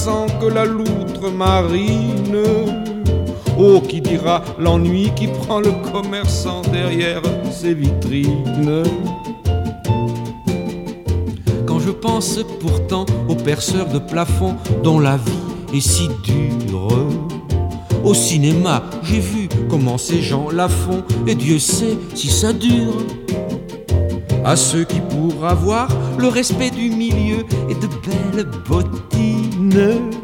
glaçant que la loutre marine. Oh, qui dira l'ennui qui prend le commerçant derrière ses vitrines. Quand je pense pourtant aux perceurs de plafond dont la vie est si dure, au cinéma j'ai vu comment ces gens la font et Dieu sait si ça dure. À ceux qui pour avoir le respect du milieu et de belles bottines